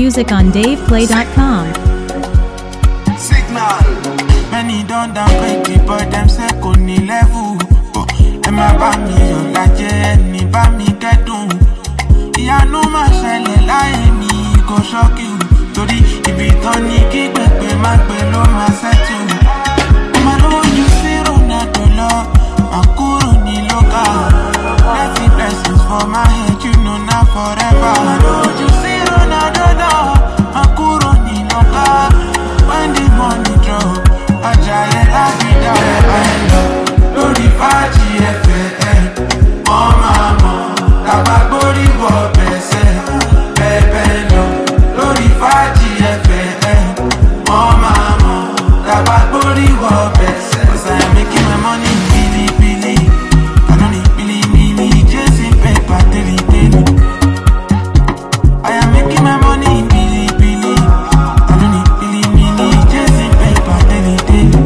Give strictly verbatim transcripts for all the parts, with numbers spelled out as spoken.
music on dave play dot com. Signal. Many don't downgrade the but them say koni level. Oh, Emma bá mi yọ̀ lájẹ́ ẹni bá mi kẹ́dùn. Ìyanu máa ṣẹlẹ̀ láyé mi kò ṣọ́kì o. Torí ibi tán ní kí pèpè má gbé ló máa ṣẹ́tù. Ọmọ lówó ju sí Ronaldo lọ, àkúrò ní lókà. Plenty blessings for my head, you know now forever. Ọmọ lówó ju sí Ronaldo lọ, àkúrò ní lókà. When the money drop, ọjà yẹn láti dá ẹ̀ lọ. Lórí fàájì ẹ̀fẹ̀ ẹ̀, wọ́n máa mọ̀. Tàbá gbórí wọ bẹ̀sẹ̀, bẹ́ẹ̀ lọ. Lórí fàájì ẹ̀fẹ̀ ẹ̀, wọ́n máa mọ̀. Tàbá gbórí wọ bẹ̀sẹ̀. Cause I am making my money billy billy. I don't need billy billy, chasing paper daily daily. I am making my money billy billy. I don't need billy billy, chasing paper daily daily.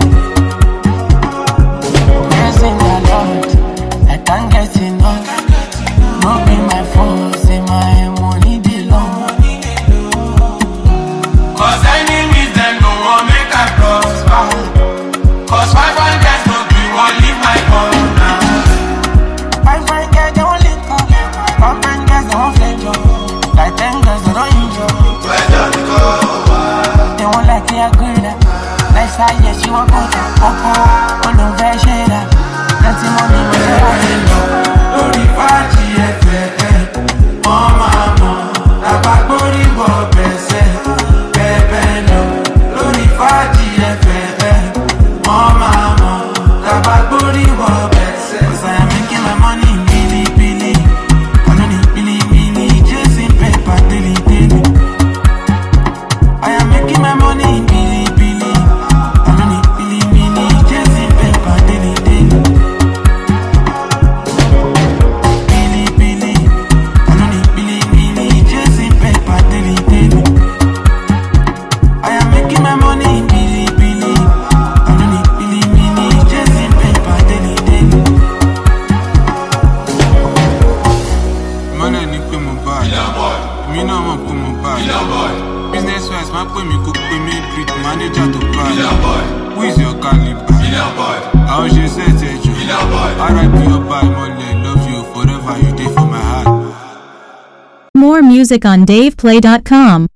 Praising the Lord, I can't get enough. No be my fault, say my money dey long. Cause enemies them no want make I prosper. Cause five hundred no be one leave my corner. Five fine girls they won't link up, five fine girls they won't flenjo. Like ten girls they don't enjoy. Where does it go? They won't like the agreement. Nice eye, yes she won't go there. Popo, all over shade up. Plenty money when they want it low. Lórí fàájì ẹ̀fẹ̀ ẹ̀, wọ́n máa mọ̀. Tàbá gbórí wọ bẹ̀sẹ̀, bẹ́ẹ̀ lọ. Lórí fàájì ẹ̀fẹ̀ ẹ̀, wọ́n máa mọ̀. Tàbá gbórí wọ bẹ̀sẹ̀. Cause I am making my money billy billy. I don't need billy billy, chasing paper daily daily. I am making my money billy billy. I don't need billy billy, chasing paper daily daily. Billy billy, I don't need billy billy, chasing paper daily daily. I am making my money billy billy. I don't need billy billy, chasing paper daily daily. Money ni pé mo bá a. Mi náà mọ̀ pé mo bá a. Business wise, máa pè mí kó pè mí breed manager tó bá a. Who is your caliber? Àwọn ṣe ṣẹ́ẹ̀tì ẹ̀jọ̀. R I P ọba ìmọ̀lẹ̀, love you forever, you dey for my heart. More music on dave play dot com.